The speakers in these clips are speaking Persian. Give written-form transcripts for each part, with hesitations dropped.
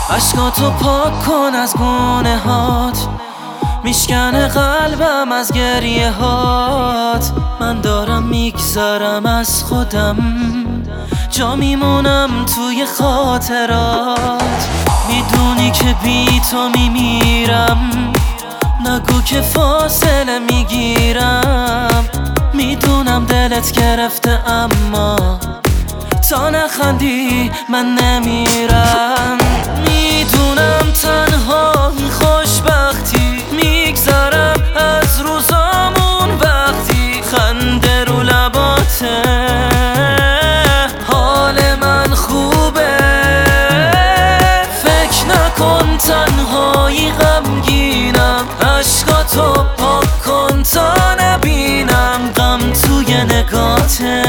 اشکاتو پاک کن از گونه هات، میشکنه قلبم از گریه هات. من دارم میگذرم از خودم، جا میمونم توی خاطرات. میدونی که بی تو میمیرم، نگو که فاصله میگیرم. میدونم دلت گرفته اما تا نخندی من نمیرم. میدونم تنهایی خوشبختی، میگذرم از روزامون وقتی خنده رو لباته. حال من خوبه، فکر نکن تنهایی غمگینم. عشقاتو پاک کن تا نبینم غم توی نگاته.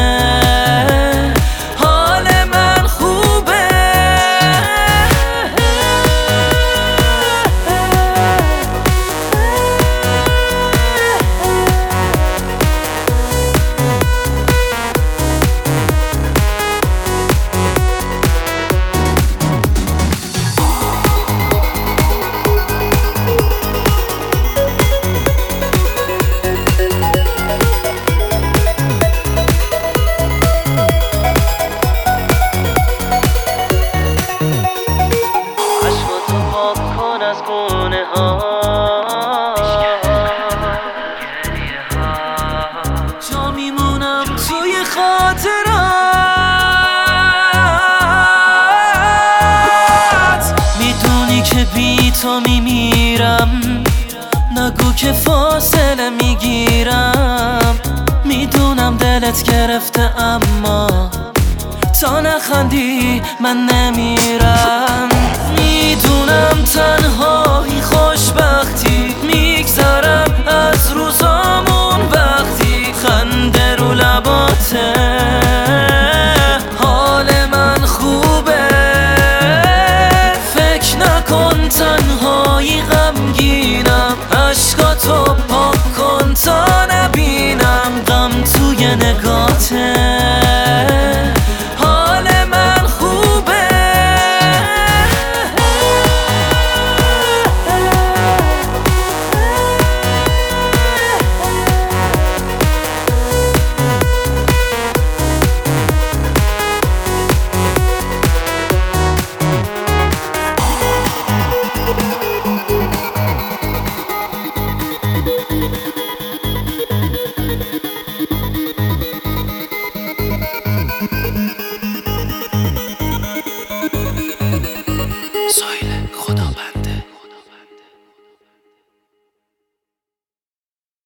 جا میمونم توی خاطرات. میدونی که بی تو میمیرم، نگو که فاصله میگیرم. میدونم دلت گرفته اما تا نخندی من نمیرم. میدونم تنهایی خوشبختی،